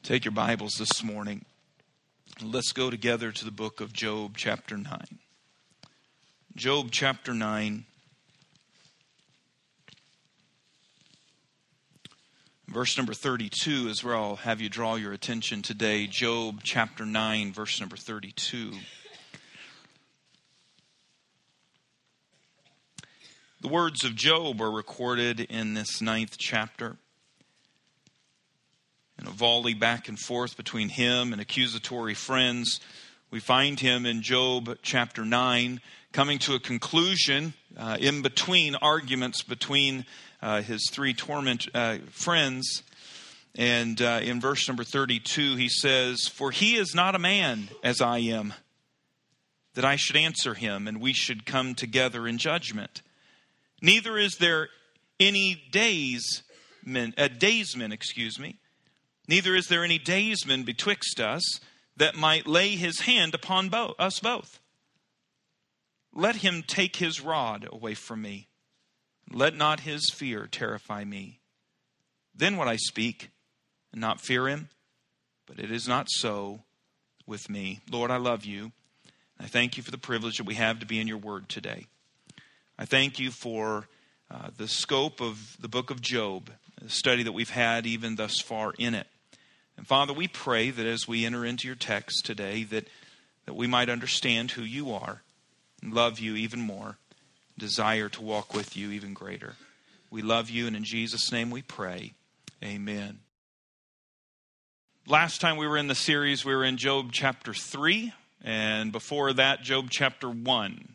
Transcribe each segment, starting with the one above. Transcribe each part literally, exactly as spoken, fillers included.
Take your Bibles this morning. Let's go together to the book of Job, chapter nine. Job, chapter nine. Verse number thirty-two is where I'll have you draw your attention today. Job, chapter nine, verse number thirty-two. The words of Job are recorded in this ninth chapter. In a volley back and forth between him and accusatory friends, we find him in Job chapter nine coming to a conclusion uh, in between arguments between uh, his three torment uh, friends. And uh, in verse number thirty-two, he says, "For he is not a man as I am, that I should answer him, and we should come together in judgment. Neither is there any daysman, a daysman, excuse me, neither is there any daysman betwixt us that might lay his hand upon both, us both. Let him take his rod away from me. Let not his fear terrify me. Then would I speak and not fear him, but it is not so with me." Lord, I love you. I thank you for the privilege that we have to be in your word today. I thank you for uh, the scope of the book of Job, the study that we've had even thus far in it. And Father, we pray that as we enter into your text today, that, that we might understand who you are, and love you even more, desire to walk with you even greater. We love you, and in Jesus' name we pray. Amen. Last time we were in the series, we were in Job chapter three, and before that, Job chapter one.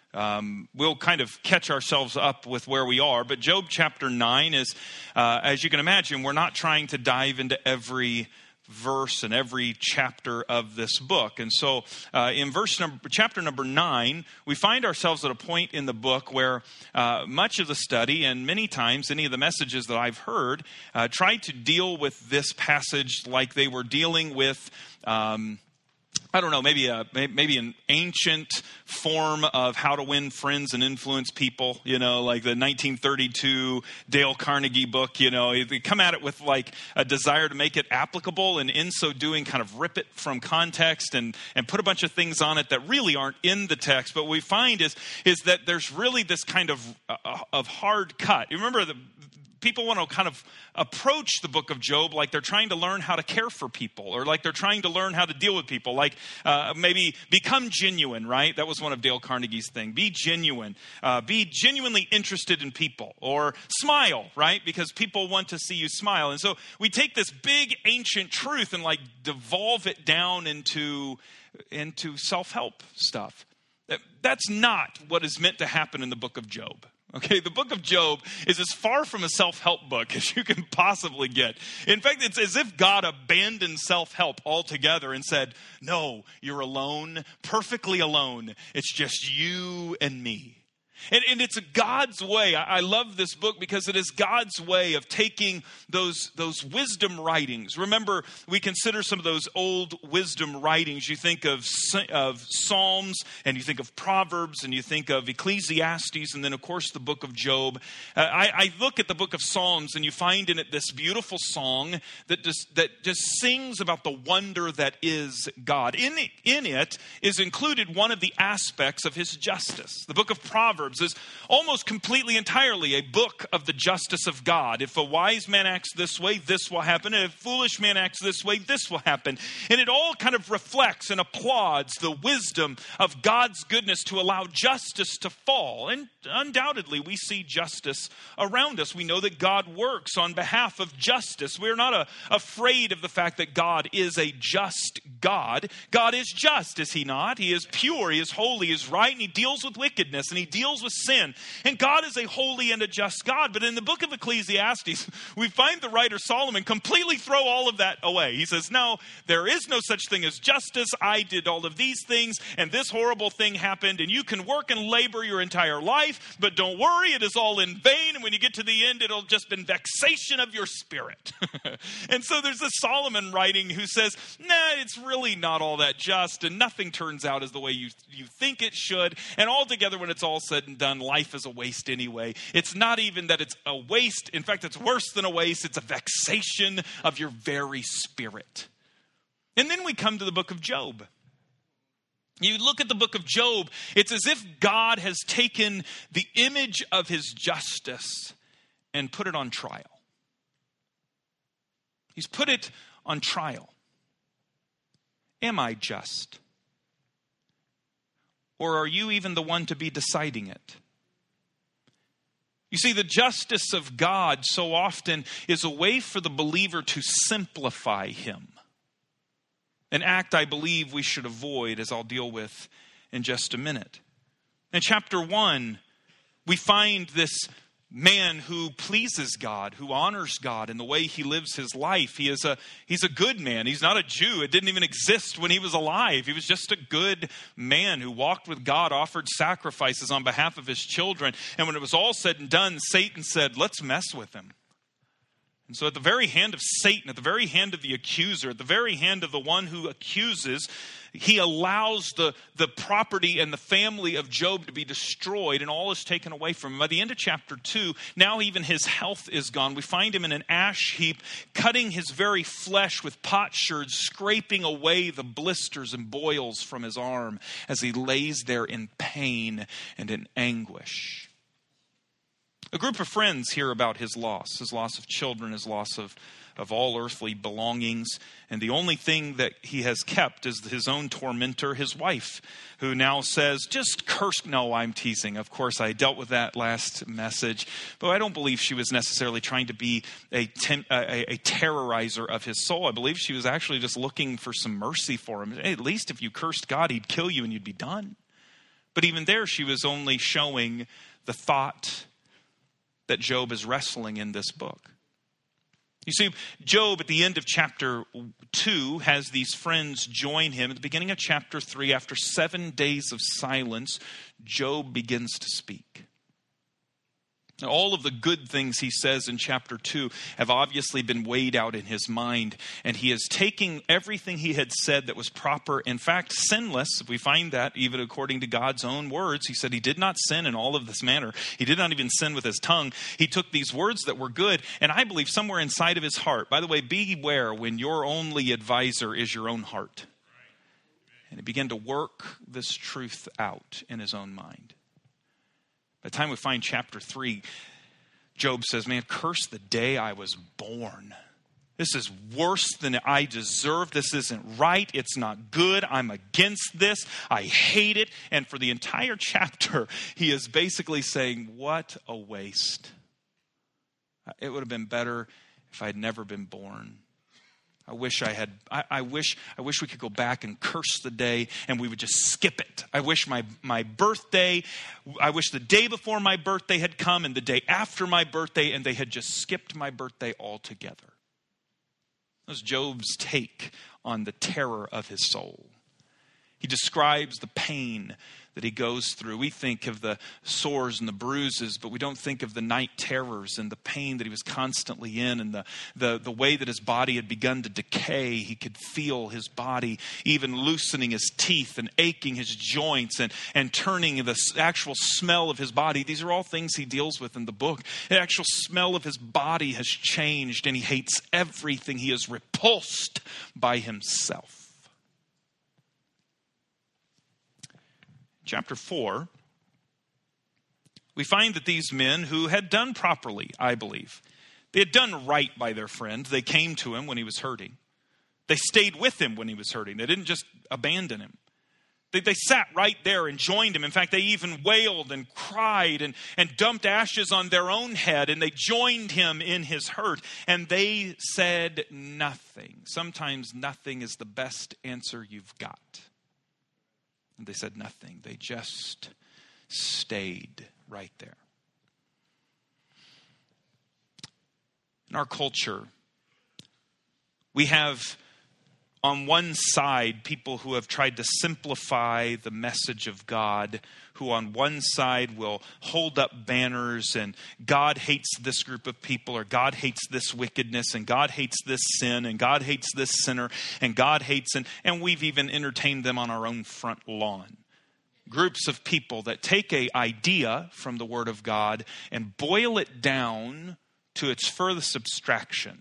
Um, we'll kind of catch ourselves up with where we are. But Job chapter nine is, uh, as you can imagine, we're not trying to dive into every verse and every chapter of this book. And so uh, in verse number, chapter number nine, we find ourselves at a point in the book where uh, much of the study, and many times any of the messages that I've heard, uh, tried to deal with this passage like they were dealing with Um, I don't know, maybe a maybe an ancient form of how to win friends and influence people, you know, like the nineteen thirty-two Dale Carnegie book, you know. They come at it with like a desire to make it applicable, and in so doing kind of rip it from context and, and put a bunch of things on it that really aren't in the text. But what we find is, is that there's really this kind of, uh, of hard cut. You remember the people want to kind of approach the book of Job like they're trying to learn how to care for people, or like they're trying to learn how to deal with people, like uh, maybe become genuine, right? That was one of Dale Carnegie's thing. Be genuine. Uh, be genuinely interested in people, or smile, right? Because people want to see you smile. And so we take this big ancient truth and like devolve it down into, into self-help stuff. That's not what is meant to happen in the book of Job. Okay, the book of Job is as far from a self-help book as you can possibly get. In fact, it's as if God abandoned self-help altogether and said, "No, you're alone, perfectly alone. It's just you and me." And, and it's God's way. I, I love this book because it is God's way of taking those, those wisdom writings. Remember, we consider some of those old wisdom writings. You think of, of Psalms, and you think of Proverbs, and you think of Ecclesiastes, and then, of course, the book of Job. Uh, I, I look at the book of Psalms, and you find in it this beautiful song that just, that just sings about the wonder that is God. In it, in it is included one of the aspects of his justice. The book of Proverbs is almost completely entirely a book of the justice of God. If a wise man acts this way, this will happen. And if a foolish man acts this way, this will happen. And it all kind of reflects and applauds the wisdom of God's goodness to allow justice to fall. And undoubtedly, we see justice around us. We know that God works on behalf of justice. We're not a, afraid of the fact that God is a just God. God is just, is he not? He is pure, he is holy, he is right, and he deals with wickedness, and he deals with sin. And God is a holy and a just God. But in the book of Ecclesiastes, we find the writer Solomon completely throw all of that away. He says, no, there is no such thing as justice. I did all of these things, and this horrible thing happened, and you can work and labor your entire life, but don't worry, it is all in vain. And when you get to the end, it'll just been vexation of your spirit. And so there's this Solomon writing who says, nah, it's really not all that just, and nothing turns out as the way you, you think it should. And altogether, when it's all said said and done, life is a waste anyway. It's not even that it's a waste. In fact, it's worse than a waste. It's a vexation of your very spirit. And then we come to the book of Job. You look at the book of Job, it's as if God has taken the image of his justice and put it on trial. He's put it on trial. Am I just? Or are you even the one to be deciding it? You see, the justice of God so often is a way for the believer to simplify him. An act I believe we should avoid, as I'll deal with in just a minute. In chapter one, we find this man who pleases God, who honors God in the way he lives his life. He is a, he's a good man. He's not a Jew. It didn't even exist when he was alive. He was just a good man who walked with God, offered sacrifices on behalf of his children. And when it was all said and done, Satan said, let's mess with him. And so at the very hand of Satan, at the very hand of the accuser, at the very hand of the one who accuses, he allows the, the property and the family of Job to be destroyed, and all is taken away from him. By the end of chapter two, now even his health is gone. We find him in an ash heap, cutting his very flesh with potsherds, scraping away the blisters and boils from his arm as he lays there in pain and in anguish. A group of friends hear about his loss, his loss of children, his loss of, of all earthly belongings. And the only thing that he has kept is his own tormentor, his wife, who now says, just curse. No, I'm teasing. Of course, I dealt with that last message. But I don't believe she was necessarily trying to be a, ten, a, a terrorizer of his soul. I believe she was actually just looking for some mercy for him. Hey, at least if you cursed God, he'd kill you and you'd be done. But even there, she was only showing the thought that Job is wrestling in this book. You see, Job at the end of chapter two has these friends join him. At the beginning of chapter three, after seven days of silence, Job begins to speak. Now, all of the good things he says in chapter two have obviously been weighed out in his mind, and he is taking everything he had said that was proper, in fact, sinless. We find that even according to God's own words. He said he did not sin in all of this manner. He did not even sin with his tongue. He took these words that were good, and I believe somewhere inside of his heart. By the way, beware when your only advisor is your own heart. And he began to work this truth out in his own mind. By the time we find chapter three, Job says, man, curse the day I was born. This is worse than I deserve. This isn't right. It's not good. I'm against this. I hate it. And for the entire chapter, he is basically saying, what a waste. It would have been better if I had never been born. I wish I had, I, I wish I wish we could go back and curse the day and we would just skip it. I wish my, my birthday, I wish the day before my birthday had come and the day after my birthday and they had just skipped my birthday altogether. That was Job's take on the terror of his soul. He describes the pain that he goes through. We think of the sores and the bruises, but we don't think of the night terrors and the pain that he was constantly in and the, the, the way that his body had begun to decay. He could feel his body even loosening his teeth and aching his joints and, and turning the actual smell of his body. These are all things he deals with in the book. The actual smell of his body has changed and he hates everything. He is repulsed by himself. Chapter four, we find that these men who had done properly, I believe, they had done right by their friend. They came to him when he was hurting. They stayed with him when he was hurting. They didn't just abandon him. They, they sat right there and joined him. In fact, they even wailed and cried and, and dumped ashes on their own head, and they joined him in his hurt. And they said nothing. Sometimes nothing is the best answer you've got. And they said nothing. They just stayed right there. In our culture, we have on one side people who have tried to simplify the message of God, who on one side will hold up banners and God hates this group of people, or God hates this wickedness, and God hates this sin, and God hates this sinner, and God hates, and, and we've even entertained them on our own front lawn. groups of people that take an idea from the Word of God and boil it down to its furthest abstraction.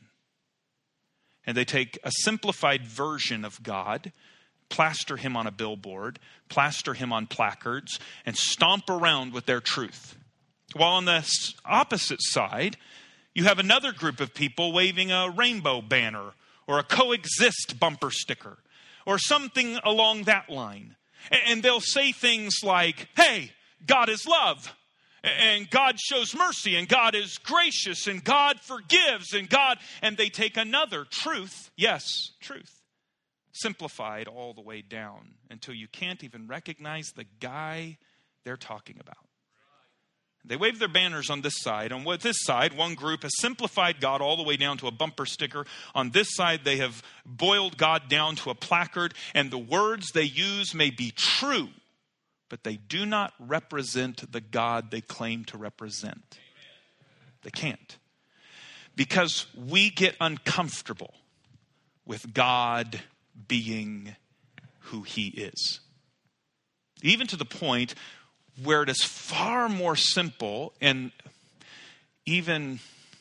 And they take a simplified version of God, plaster him on a billboard, plaster him on placards, and stomp around with their truth. While on the opposite side, you have another group of people waving a rainbow banner or a coexist bumper sticker or something along that line. And they'll say things like, hey, God is love, and God shows mercy, and God is gracious, and God forgives, and God, and they take another truth, yes, truth, simplified all the way down until you can't even recognize the guy they're talking about. They wave their banners on this side. On this side, one group has simplified God all the way down to a bumper sticker. On this side, they have boiled God down to a placard. And the words they use may be true, but they do not represent the God they claim to represent. They can't. Because we get uncomfortable with God being who he is. Even to the point where it is far more simple and even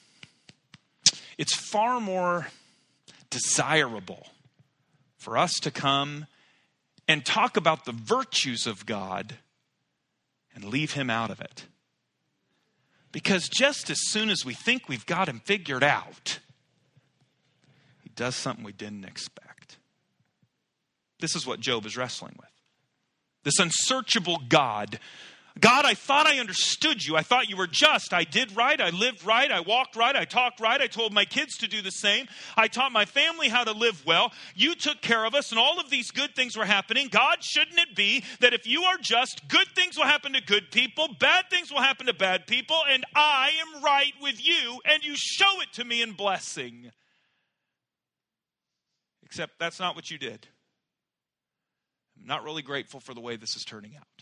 it's far more desirable for us to come and talk about the virtues of God and leave him out of it. Because just as soon as we think we've got him figured out, he does something we didn't expect. This is what Job is wrestling with. This unsearchable God. God, I thought I understood you. I thought you were just. I did right. I lived right. I walked right. I talked right. I told my kids to do the same. I taught my family how to live well. You took care of us, and all of these good things were happening. God, shouldn't it be that if you are just, good things will happen to good people, bad things will happen to bad people, and I am right with you, and you show it to me in blessing? Except that's not what you did. I'm not really grateful for the way this is turning out.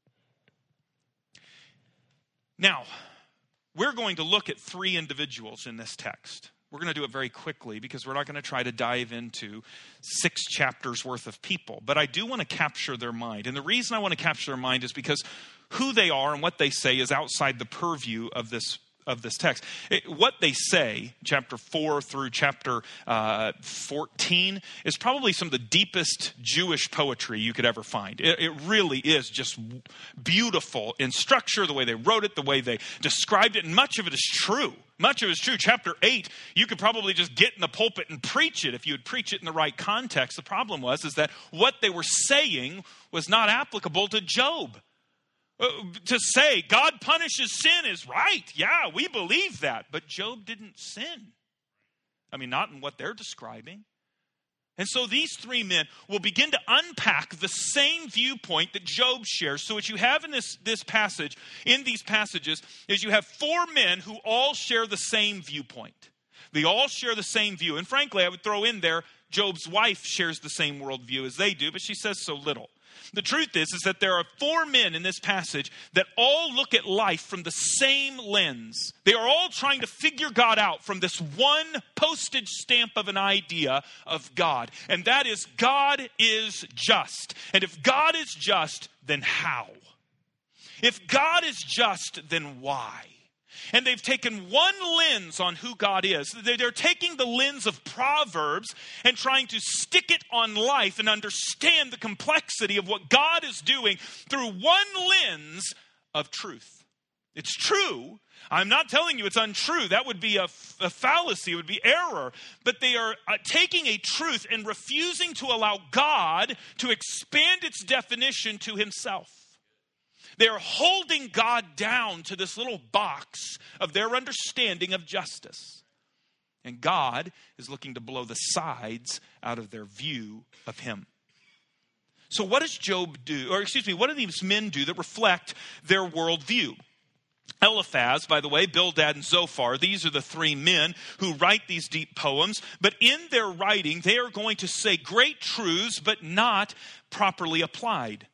Now, we're going to look at three individuals in this text. We're going to do it very quickly because we're not going to try to dive into six chapters worth of people. But I do want to capture their mind. And the reason I want to capture their mind is because who they are and what they say is outside the purview of this of this text. It, what they say, chapter four through chapter uh, fourteen, is probably some of the deepest Jewish poetry you could ever find. It, it really is just beautiful in structure, the way they wrote it, the way they described it, and much of it is true. Much of it is true. Chapter eight, you could probably just get in the pulpit and preach it if you would preach it in the right context. The problem was is that what they were saying was not applicable to Job. Uh, to say God punishes sin is right. Yeah, we believe that. But Job didn't sin. I mean, not in what they're describing. And so these three men will begin to unpack the same viewpoint that Job shares. So what you have in this, this passage, in these passages, is you have four men who all share the same viewpoint. They all share the same view. And frankly, I would throw in there, Job's wife shares the same worldview as they do, but she says so little. The truth is, is that there are four men in this passage that all look at life from the same lens. They are all trying to figure God out from this one postage stamp of an idea of God. And that is, God is just. And if God is just, then how? If God is just, then why? And they've taken one lens on who God is. They're taking the lens of Proverbs and trying to stick it on life and understand the complexity of what God is doing through one lens of truth. It's true. I'm not telling you it's untrue. That would be a, a fallacy. It would be error. But they are uh, taking a truth and refusing to allow God to expand its definition to himself. They're holding God down to this little box of their understanding of justice. And God is looking to blow the sides out of their view of him. So what does Job do, or excuse me, what do these men do that reflect their worldview? Eliphaz, by the way, Bildad and Zophar, these are the three men who write these deep poems. But in their writing, they are going to say great truths, but not properly applied.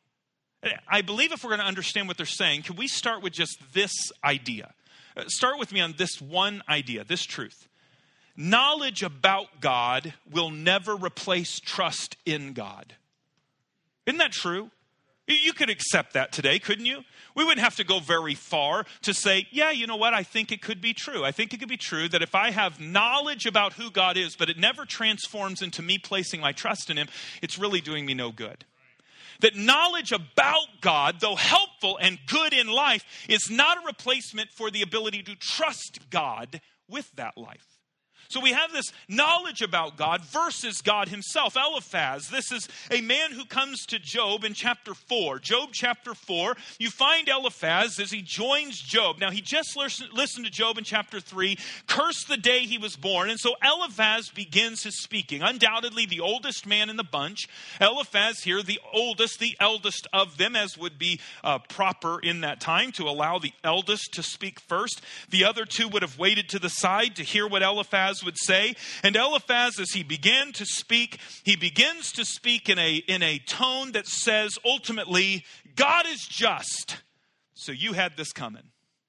I believe if we're going to understand what they're saying, can we start with just this idea? Start with me on this one idea, this truth. Knowledge about God will never replace trust in God. Isn't that true? You could accept that today, couldn't you? We wouldn't have to go very far to say, yeah, you know what? I think it could be true. I think it could be true that if I have knowledge about who God is, but it never transforms into me placing my trust in him, it's really doing me no good. That knowledge about God, though helpful and good in life, is not a replacement for the ability to trust God with that life. So we have this knowledge about God versus God himself. Eliphaz, this is a man who comes to Job in chapter four. Job chapter four, you find Eliphaz as he joins Job. Now he just listened to Job in chapter three, cursed the day he was born. And so Eliphaz begins his speaking. Undoubtedly the oldest man in the bunch. Eliphaz here, the oldest, the eldest of them, as would be uh, proper in that time to allow the eldest to speak first. The other two would have waited to the side to hear what Eliphaz would say. And Eliphaz, as he began to speak, he begins to speak in a, in a tone that says, ultimately, God is just. So you had this coming.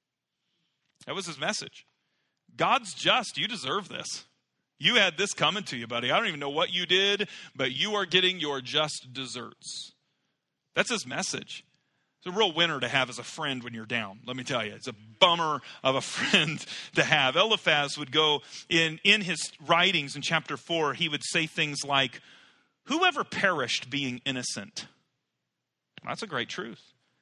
That was his message. God's just. You deserve this. You had this coming to you, buddy. I don't even know what you did, but you are getting your just desserts. That's his message. It's a real winner to have as a friend when you're down. Let me tell you, it's a bummer of a friend to have. Eliphaz would go in, in his writings in chapter four, he would say things like, whoever perished being innocent? That's a great truth.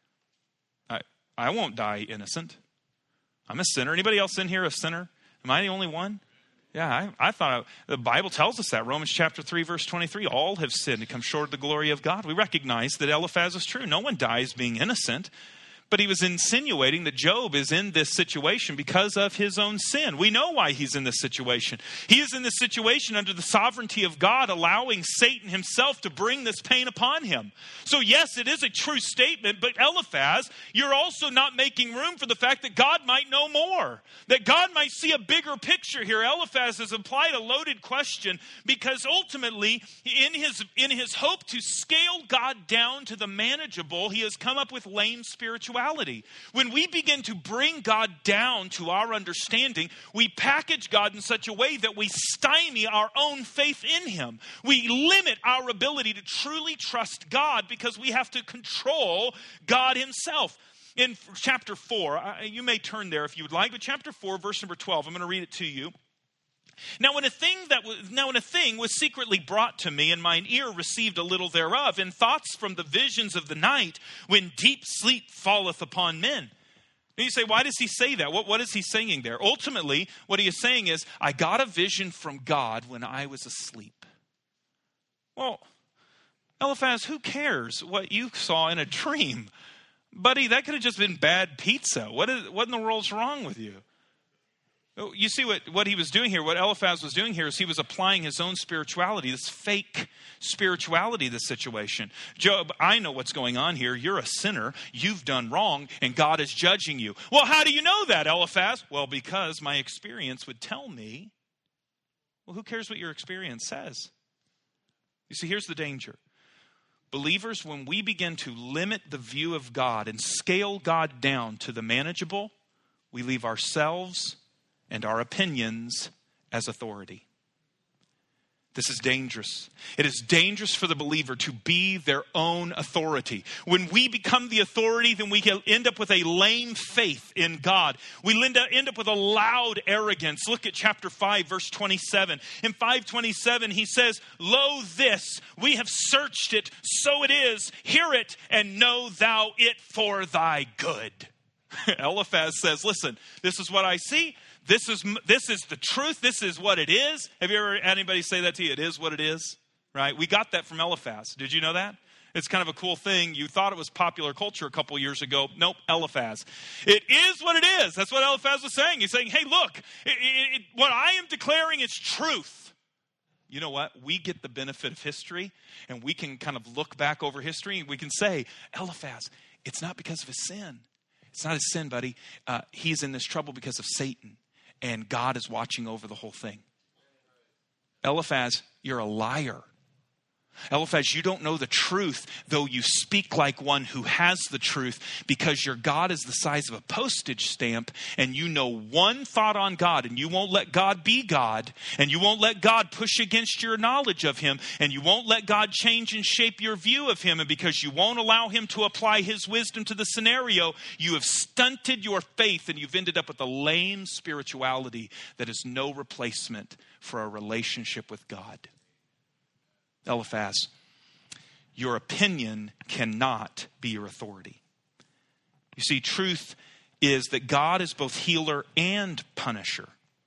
I, I won't die innocent. I'm a sinner. Anybody else in here a sinner? Am I the only one? Yeah, I, I thought I, the Bible tells us that. Romans chapter three, verse twenty-three, all have sinned and come short of the glory of God. We recognize that Eliphaz is true. No one dies being innocent. But he was insinuating that Job is in this situation because of his own sin. We know why he's in this situation. He is in this situation under the sovereignty of God, allowing Satan himself to bring this pain upon him. So yes, it is a true statement, but Eliphaz, you're also not making room for the fact that God might know more. That God might see a bigger picture here. Eliphaz has implied a loaded question because ultimately, in his, in his hope to scale God down to the manageable, he has come up with lame spirituality. When we begin to bring God down to our understanding, we package God in such a way that we stymie our own faith in him. We limit our ability to truly trust God because we have to control God himself. In chapter four, you may turn there if you would like, but chapter four, verse number twelve, I'm going to read it to you. Now when a thing that was, now when a thing was secretly brought to me, and mine ear received a little thereof, and thoughts from the visions of the night, when deep sleep falleth upon men. And you say, why does he say that? What, what is he saying there? Ultimately, what he is saying is, I got a vision from God when I was asleep. Well, Eliphaz, who cares what you saw in a dream? Buddy, that could have just been bad pizza. What, is, what in the world's wrong with you? You see what, what he was doing here, what Eliphaz was doing here is he was applying his own spirituality, this fake spirituality to the situation. Job, I know what's going on here. You're a sinner. You've done wrong, and God is judging you. Well, how do you know that, Eliphaz? Well, because my experience would tell me. Well, who cares what your experience says? You see, here's the danger. Believers, when we begin to limit the view of God and scale God down to the manageable, we leave ourselves and our opinions as authority. This is dangerous. It is dangerous for the believer to be their own authority. When we become the authority, then we end up with a lame faith in God. We end up with a loud arrogance. Look at chapter five, verse twenty-seven. In five twenty-seven, he says, Lo this, we have searched it, so it is. Hear it, and know thou it for thy good. Eliphaz says, listen, this is what I see. This is this is the truth. This is what it is. Have you ever had anybody say that to you? It is what it is, right? We got that from Eliphaz. Did you know that? It's kind of a cool thing. You thought it was popular culture a couple years ago. Nope, Eliphaz. It is what it is. That's what Eliphaz was saying. He's saying, hey, look, it, it, it, what I am declaring is truth. You know what? We get the benefit of history, and we can kind of look back over history, and we can say, Eliphaz, it's not because of his sin. It's not his sin, buddy. Uh, he's in this trouble because of Satan. And God is watching over the whole thing. Eliphaz, you're a liar. Eliphaz, you don't know the truth, though you speak like one who has the truth, because your God is the size of a postage stamp, and you know one thought on God, and you won't let God be God, and you won't let God push against your knowledge of him, and you won't let God change and shape your view of him, and because you won't allow him to apply his wisdom to the scenario, you have stunted your faith, and you've ended up with a lame spirituality that is no replacement for a relationship with God. Eliphaz, your opinion cannot be your authority. You see, truth is that God is both healer and punisher.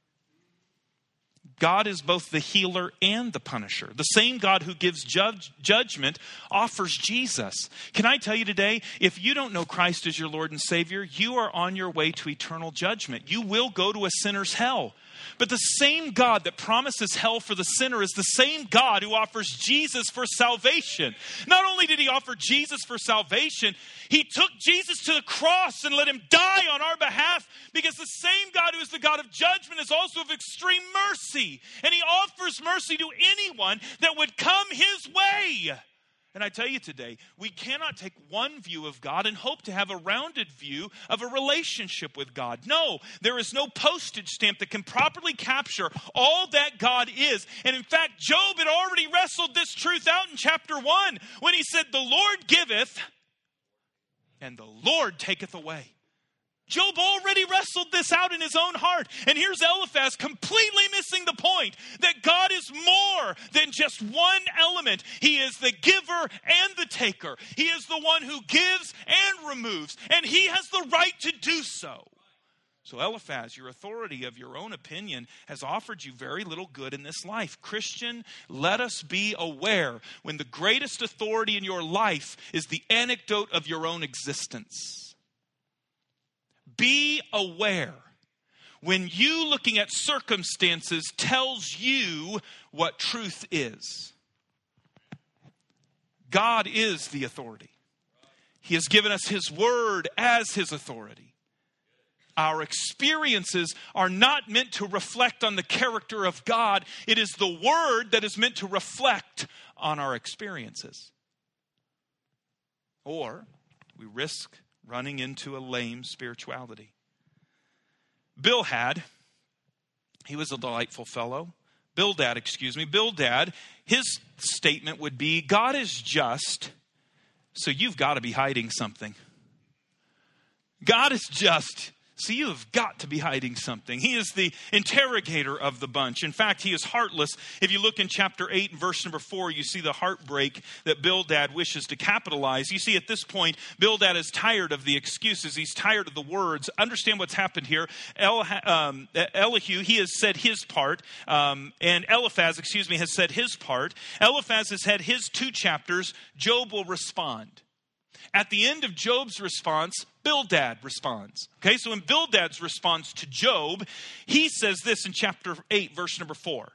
God is both the healer and the punisher. The same God who gives judge, judgment offers Jesus. Can I tell you today, if you don't know Christ as your Lord and Savior, you are on your way to eternal judgment. You will go to a sinner's hell. But the same God that promises hell for the sinner is the same God who offers Jesus for salvation. Not only did he offer Jesus for salvation, he took Jesus to the cross and let him die on our behalf, because the same God who is the God of judgment is also of extreme mercy. And he offers mercy to anyone that would come his way. And I tell you today, we cannot take one view of God and hope to have a rounded view of a relationship with God. No, there is no postage stamp that can properly capture all that God is. And in fact, Job had already wrestled this truth out in chapter one when he said, the Lord giveth and the Lord taketh away. Job already wrestled this out in his own heart. And here's Eliphaz completely missing the point that God is more than just one element. He is the giver and the taker. He is the one who gives and removes. And he has the right to do so. So Eliphaz, your authority of your own opinion has offered you very little good in this life. Christian, let us be aware when the greatest authority in your life is the anecdote of your own existence. Be aware when you looking at circumstances tells you what truth is. God is the authority. He has given us his word as his authority. Our experiences are not meant to reflect on the character of God. It is the word that is meant to reflect on our experiences. Or we risk running into a lame spirituality. Bildad, he was a delightful fellow. Bildad, excuse me, Bildad, his statement would be, God is just, so you've got to be hiding something. God is just, so you have got to be hiding something. He is the interrogator of the bunch. In fact, he is heartless. If you look in chapter eight and verse number four, you see the heartbreak that Bildad wishes to capitalize. You see at this point, Bildad is tired of the excuses. He's tired of the words. Understand what's happened here. El, um, Elihu, he has said his part. Um, and Eliphaz, excuse me, has said his part. Eliphaz has had his two chapters. Job will respond. At the end of Job's response, Bildad responds. Okay, so in Bildad's response to Job, he says this in chapter eight, verse number four.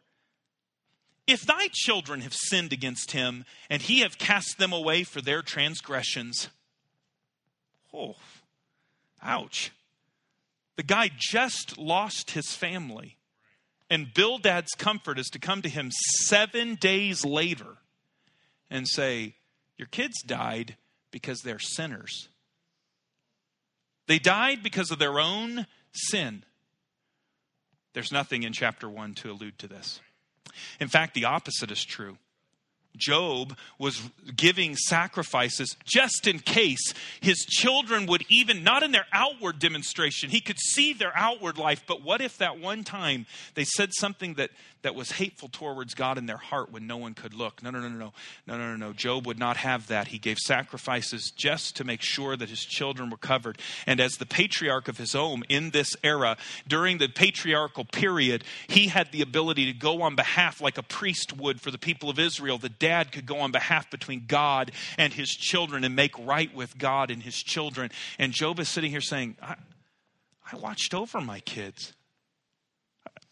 If thy children have sinned against him, and he have cast them away for their transgressions. Oh, ouch. The guy just lost his family. And Bildad's comfort is to come to him seven days later and say, your kids died because they're sinners. They died because of their own sin. There's nothing in chapter one to allude to this. In fact, the opposite is true. Job was giving sacrifices just in case his children would even, not in their outward demonstration, he could see their outward life, but what if that one time they said something that, that was hateful towards God in their heart when no one could look? No, no, no, no, no, no, no, no, no. Job would not have that. He gave sacrifices just to make sure that his children were covered. And as the patriarch of his home in this era, during the patriarchal period, he had the ability to go on behalf like a priest would for the people of Israel. The dad could go on behalf between God and his children and make right with God and his children. And Job is sitting here saying, I, I watched over my kids.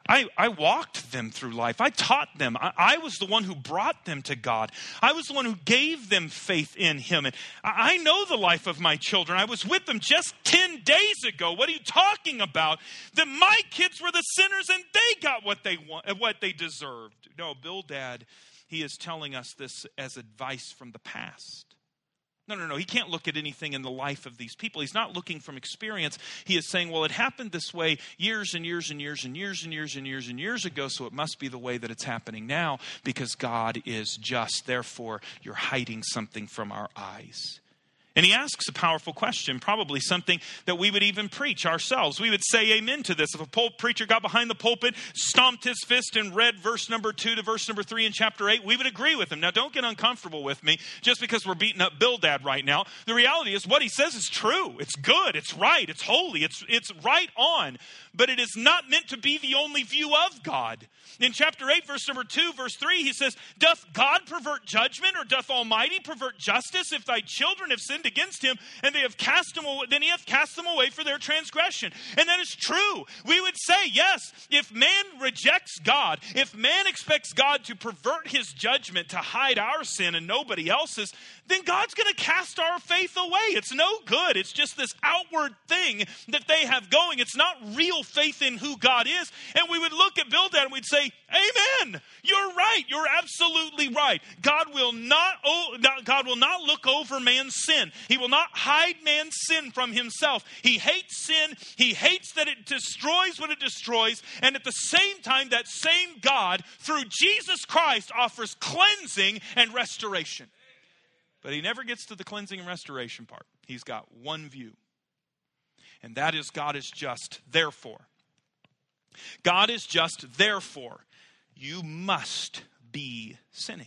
I, I walked them through life. I taught them. I, I was the one who brought them to God. I was the one who gave them faith in him. And I, I know the life of my children. I was with them just ten days ago. What are you talking about? That my kids were the sinners and they got what they want, what they deserved. No, Bildad, he is telling us this as advice from the past. No, no, no. He can't look at anything in the life of these people. He's not looking from experience. He is saying, well, it happened this way years and years and years and years and years and years and years ago, so it must be the way that it's happening now because God is just. Therefore, you're hiding something from our eyes. And he asks a powerful question, probably something that we would even preach ourselves. We would say amen to this. If a pulp preacher got behind the pulpit, stomped his fist and read verse number two to verse number three in chapter eight, we would agree with him. Now, don't get uncomfortable with me just because we're beating up Bildad right now. The reality is what he says is true. It's good. It's right. It's holy. It's, it's right on. But it is not meant to be the only view of God. In chapter eight, verse number two, verse three, he says, doth God pervert judgment, or doth Almighty pervert justice? If thy children have sinned against him, and they have cast him away, then he hath cast them away for their transgression. And that is true. We would say, yes, if man rejects God, if man expects God to pervert his judgment to hide our sin and nobody else's, then God's going to cast our faith away. It's no good. It's just this outward thing that they have going. It's not real faith in who God is. And we would look at Bildad and we'd say, amen. You're right. You're absolutely right. God will not, oh, God will not look over man's sin. He will not hide man's sin from himself. He hates sin. He hates that it destroys what it destroys. And at the same time, that same God, through Jesus Christ, offers cleansing and restoration. But he never gets to the cleansing and restoration part. He's got one view. And that is God is just, therefore. God is just, therefore, you must be sinning.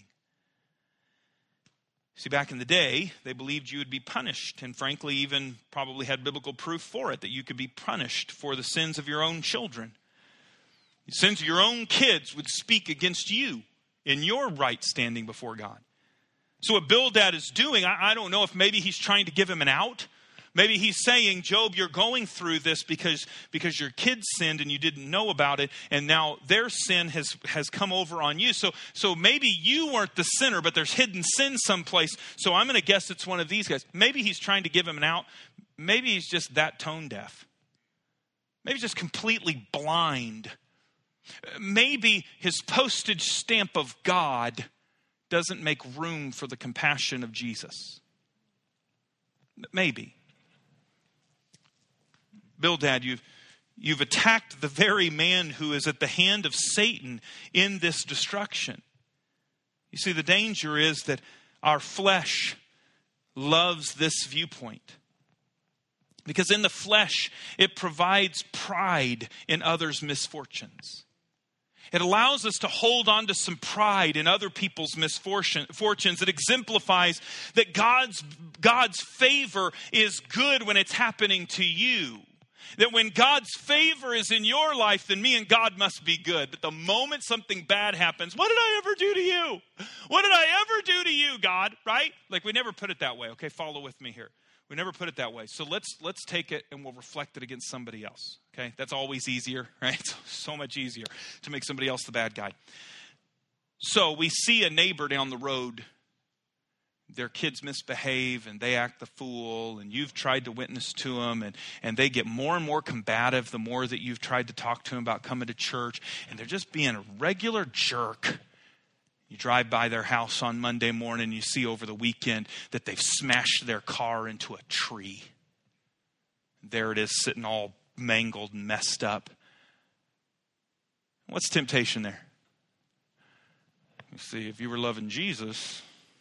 See, back in the day, they believed you would be punished, and frankly, even probably had biblical proof for it, that you could be punished for the sins of your own children. The sins of your own kids would speak against you in your right standing before God. So what Bildad is doing, I, I don't know if maybe he's trying to give him an out. Maybe he's saying, Job, you're going through this because, because your kids sinned and you didn't know about it. And now their sin has, has come over on you. So, so maybe you weren't the sinner, but there's hidden sin someplace. So I'm going to guess it's one of these guys. Maybe he's trying to give him an out. Maybe he's just that tone deaf. Maybe just completely blind. Maybe his postage stamp of God doesn't make room for the compassion of Jesus. Maybe. Bildad, you've, you've attacked the very man who is at the hand of Satan in this destruction. You see, the danger is that our flesh loves this viewpoint. Because in the flesh, it provides pride in others' misfortunes. It allows us to hold on to some pride in other people's misfortunes. It exemplifies that God's, God's favor is good when it's happening to you. That when God's favor is in your life, then me and God must be good. But the moment something bad happens, what did I ever do to you? What did I ever do to you, God? Right? Like we never put it that way. Okay, follow with me here. We never put it that way. So let's let's take it and we'll reflect it against somebody else. Okay? That's always easier, right? It's so much easier to make somebody else the bad guy. So we see a neighbor down the road. Their kids misbehave and they act the fool, and you've tried to witness to them, and, and they get more and more combative the more that you've tried to talk to them about coming to church, and they're just being a regular jerk. You drive by their house on Monday morning, you see over the weekend that they've smashed their car into a tree. There it is, sitting all mangled and messed up. What's temptation there? You see, if you were loving Jesus,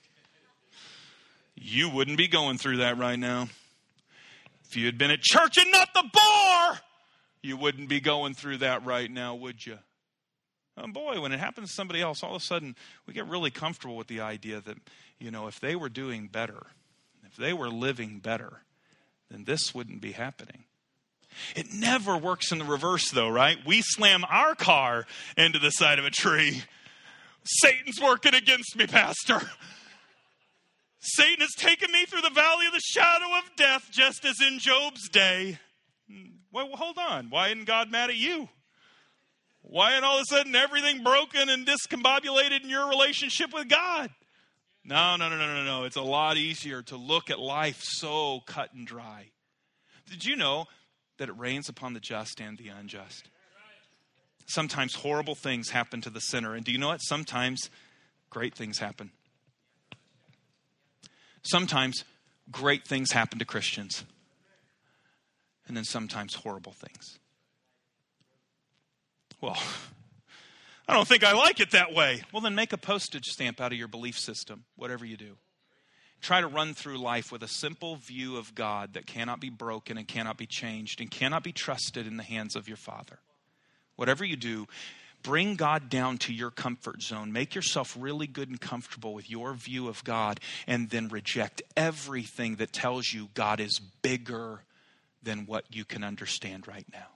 you wouldn't be going through that right now. If you had been at church and not the bar, you wouldn't be going through that right now, would you? Oh boy, when it happens to somebody else, all of a sudden we get really comfortable with the idea that, you know, if they were doing better, if they were living better, then this wouldn't be happening. It never works in the reverse though, right? We slam our car into the side of a tree. Satan's working against me, Pastor. Satan has taken me through the valley of the shadow of death, just as in Job's day. Well, hold on. Why isn't God mad at you? Why ain't all of a sudden everything broken and discombobulated in your relationship with God? No, no, no, no, no, no. It's a lot easier to look at life so cut and dry. Did you know that it rains upon the just and the unjust? Sometimes horrible things happen to the sinner. And do you know what? Sometimes great things happen. Sometimes great things happen to Christians. And then sometimes horrible things. Well, I don't think I like it that way. Well, then make a postage stamp out of your belief system, whatever you do. Try to run through life with a simple view of God that cannot be broken and cannot be changed and cannot be trusted in the hands of your Father. Whatever you do, bring God down to your comfort zone. Make yourself really good and comfortable with your view of God, and then reject everything that tells you God is bigger than what you can understand right now.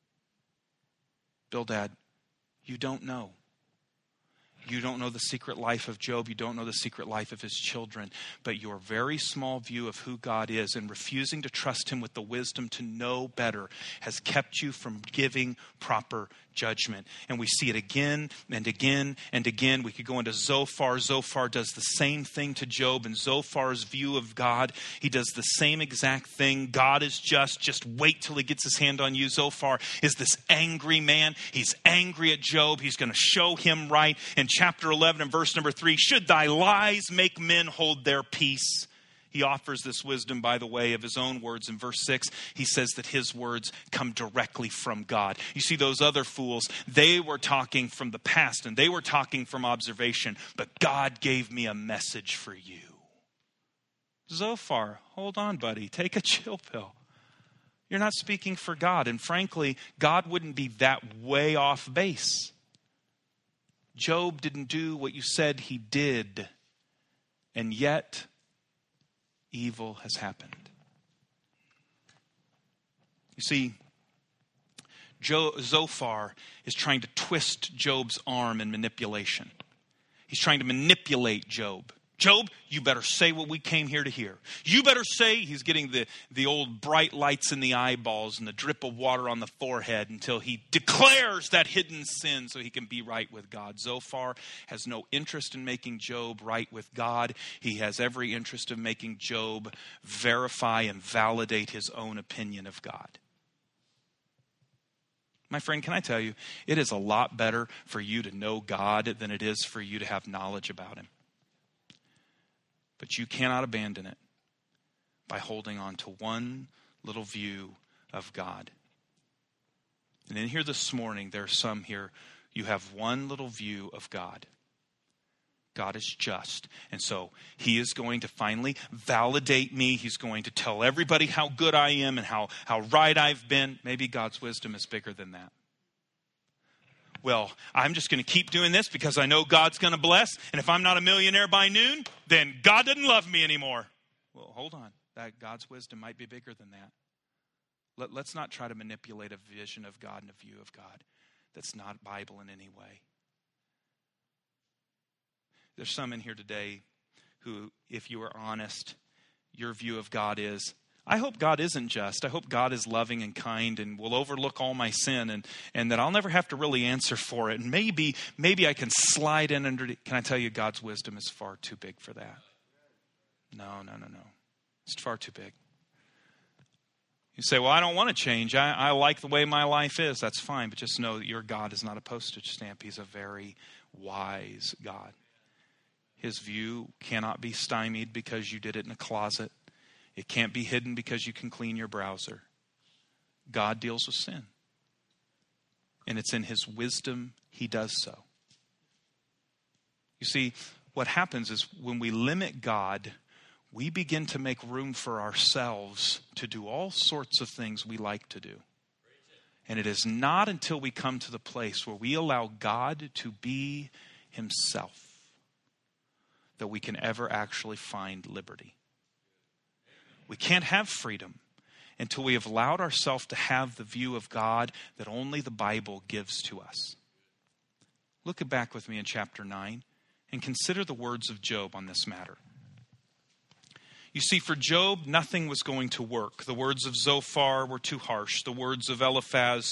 Bildad, you don't know. You don't know the secret life of Job. You don't know the secret life of his children. But your very small view of who God is and refusing to trust him with the wisdom to know better has kept you from giving proper judgment. And we see it again and again and again. We could go into Zophar. Zophar does the same thing to Job. And Zophar's view of God, he does the same exact thing. God is just. Just wait till he gets his hand on you. Zophar is this angry man. He's angry at Job. He's going to show him right. In chapter eleven and verse number three, should thy lies make men hold their peace? He offers this wisdom by the way of his own words. In verse six, he says that his words come directly from God. You see, those other fools, they were talking from the past and they were talking from observation. But God gave me a message for you. Zophar, hold on, buddy. Take a chill pill. You're not speaking for God. And frankly, God wouldn't be that way off base. Job didn't do what you said he did. And yet, evil has happened. You see, Jo- Zophar is trying to twist Job's arm in manipulation. He's trying to manipulate Job. Job, you better say what we came here to hear. You better say, he's getting the, the old bright lights in the eyeballs and the drip of water on the forehead until he declares that hidden sin so he can be right with God. Zophar has no interest in making Job right with God. He has every interest in making Job verify and validate his own opinion of God. My friend, can I tell you, it is a lot better for you to know God than it is for you to have knowledge about him. But you cannot abandon it by holding on to one little view of God. And in here this morning, there are some here, you have one little view of God. God is just. And so he is going to finally validate me. He's going to tell everybody how good I am and how, how right I've been. Maybe God's wisdom is bigger than that. Well, I'm just going to keep doing this because I know God's going to bless. And if I'm not a millionaire by noon, then God doesn't love me anymore. Well, hold on. That God's wisdom might be bigger than that. Let, let's not try to manipulate a vision of God and a view of God that's not Bible in any way. There's some in here today who, if you are honest, your view of God is, I hope God isn't just. I hope God is loving and kind and will overlook all my sin and, and that I'll never have to really answer for it. And maybe, maybe I can slide in under it. Can I tell you, God's wisdom is far too big for that. No, no, no, no. It's far too big. You say, well, I don't want to change. I, I like the way my life is. That's fine. But just know that your God is not a postage stamp. He's a very wise God. His view cannot be stymied because you did it in a closet. It can't be hidden because you can clean your browser. God deals with sin. And it's in his wisdom he does so. You see, what happens is when we limit God, we begin to make room for ourselves to do all sorts of things we like to do. And it is not until we come to the place where we allow God to be himself that we can ever actually find liberty. We can't have freedom until we have allowed ourselves to have the view of God that only the Bible gives to us. Look back with me in chapter nine and consider the words of Job on this matter. You see, for Job, nothing was going to work. The words of Zophar were too harsh. The words of Eliphaz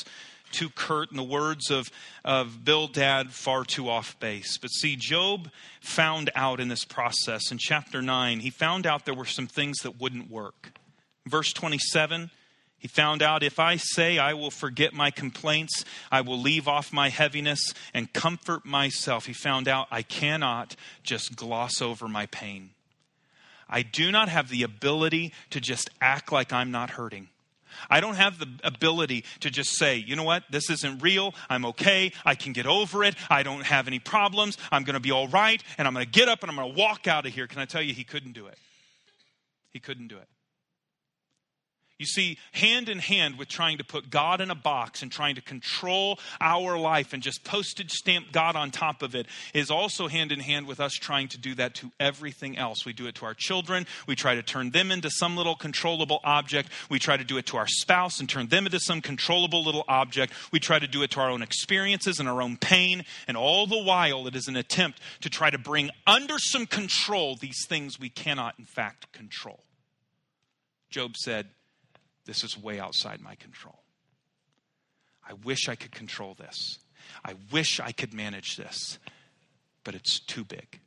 too curt, in the words of, of Bildad, far too off base. But see, Job found out in this process, in chapter nine, he found out there were some things that wouldn't work. Verse twenty-seven, he found out, if I say I will forget my complaints, I will leave off my heaviness and comfort myself. He found out I cannot just gloss over my pain. I do not have the ability to just act like I'm not hurting. I don't have the ability to just say, you know what, this isn't real. I'm okay. I can get over it. I don't have any problems. I'm going to be all right. And I'm going to get up and I'm going to walk out of here. Can I tell you, he couldn't do it. He couldn't do it. You see, hand in hand with trying to put God in a box and trying to control our life and just postage stamp God on top of it is also hand in hand with us trying to do that to everything else. We do it to our children. We try to turn them into some little controllable object. We try to do it to our spouse and turn them into some controllable little object. We try to do it to our own experiences and our own pain. And all the while, it is an attempt to try to bring under some control these things we cannot, in fact, control. Job said, this is way outside my control. I wish I could control this. I wish I could manage this, but it's too big.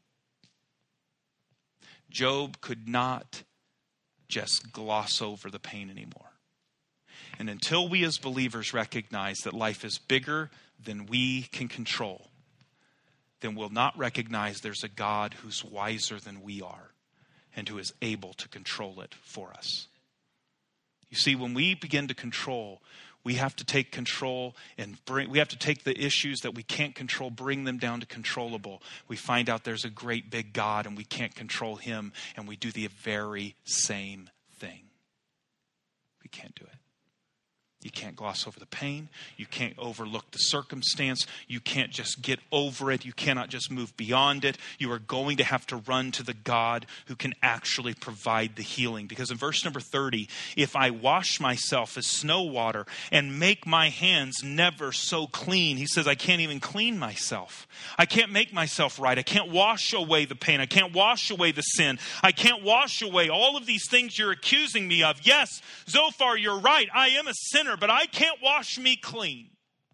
Job could not just gloss over the pain anymore. And until we as believers recognize that life is bigger than we can control, then we'll not recognize there's a God who's wiser than we are and who is able to control it for us. You see, when we begin to control, we have to take control and bring, we have to take the issues that we can't control, bring them down to controllable. We find out there's a great big God and we can't control him, and we do the very same thing. We can't do it. You can't gloss over the pain. You can't overlook the circumstance. You can't just get over it. You cannot just move beyond it. You are going to have to run to the God who can actually provide the healing. Because in verse number thirty, if I wash myself as snow water and make my hands never so clean, he says I can't even clean myself. I can't make myself right. I can't wash away the pain. I can't wash away the sin. I can't wash away all of these things you're accusing me of. Yes, Zophar, you're right. I am a sinner, but I can't wash me clean.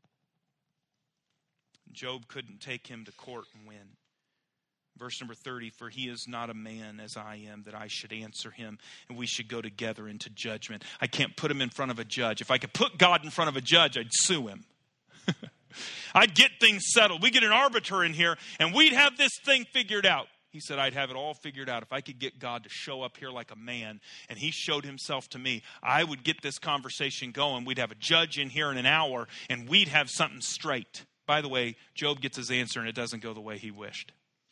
Job couldn't take him to court and win. Verse number thirty, for he is not a man as I am, that I should answer him, and we should go together into judgment. I can't put him in front of a judge. If I could put God in front of a judge, I'd sue him. I'd get things settled. We get an arbiter in here, and we'd have this thing figured out. He said, I'd have it all figured out. If I could get God to show up here like a man, and he showed himself to me, I would get this conversation going. We'd have a judge in here in an hour, and we'd have something straight. By the way, Job gets his answer, and it doesn't go the way he wished.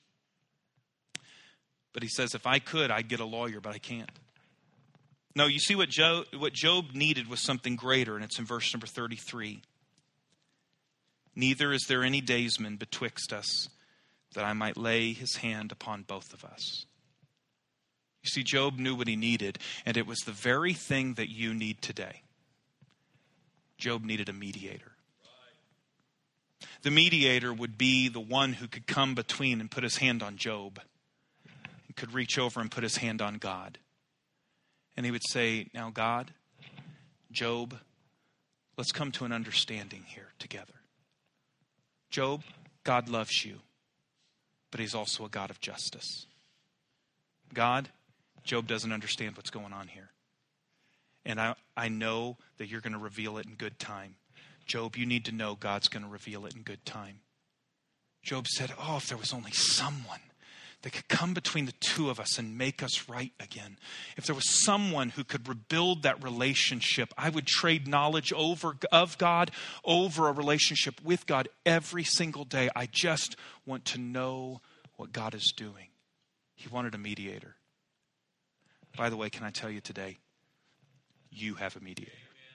But he says, if I could, I'd get a lawyer, but I can't. No, you see what Job, what Job needed was something greater, and it's in verse number thirty-three. Neither is there any daysman betwixt us, that I might lay his hand upon both of us. You see, Job knew what he needed, and it was the very thing that you need today. Job needed a mediator. The mediator would be the one who could come between and put his hand on Job, and could reach over and put his hand on God. And he would say, now God, Job, let's come to an understanding here together. Job, God loves you, but he's also a God of justice. God, Job doesn't understand what's going on here. And I, I know that you're going to reveal it in good time. Job, you need to know God's going to reveal it in good time. Job said, oh, if there was only someone that could come between the two of us and make us right again. If there was someone who could rebuild that relationship, I would trade knowledge over of God over a relationship with God every single day. I just want to know what God is doing. He wanted a mediator. By the way, can I tell you today, you have a mediator.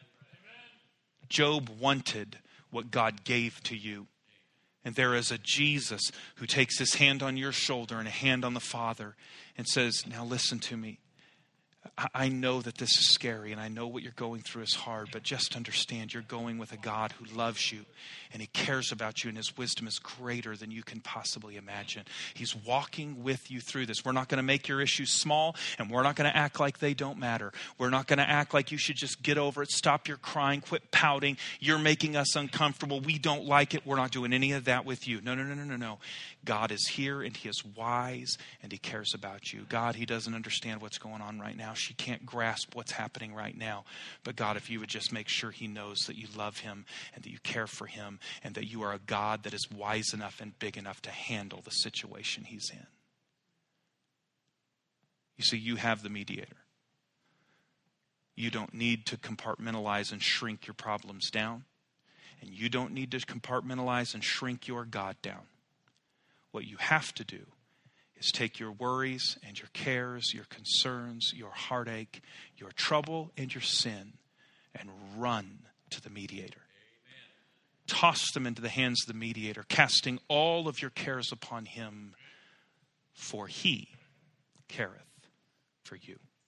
Job wanted what God gave to you. And there is a Jesus who takes his hand on your shoulder and a hand on the Father and says, now listen to me. I know that this is scary and I know what you're going through is hard, but just understand you're going with a God who loves you and he cares about you and his wisdom is greater than you can possibly imagine. He's walking with you through this. We're not going to make your issues small and we're not going to act like they don't matter. We're not going to act like you should just get over it. Stop your crying. Quit pouting. You're making us uncomfortable. We don't like it. We're not doing any of that with you. No, no, no, no, no, no. God is here and he is wise and he cares about you. God, he doesn't understand what's going on right now. She can't grasp what's happening right now. But God, if you would just make sure he knows that you love him and that you care for him and that you are a God that is wise enough and big enough to handle the situation he's in. You see, you have the mediator. You don't need to compartmentalize and shrink your problems down. And you don't need to compartmentalize and shrink your God down. What you have to do is take your worries and your cares, your concerns, your heartache, your trouble and your sin and run to the mediator. Amen. Toss them into the hands of the mediator, casting all of your cares upon him, for he careth for you.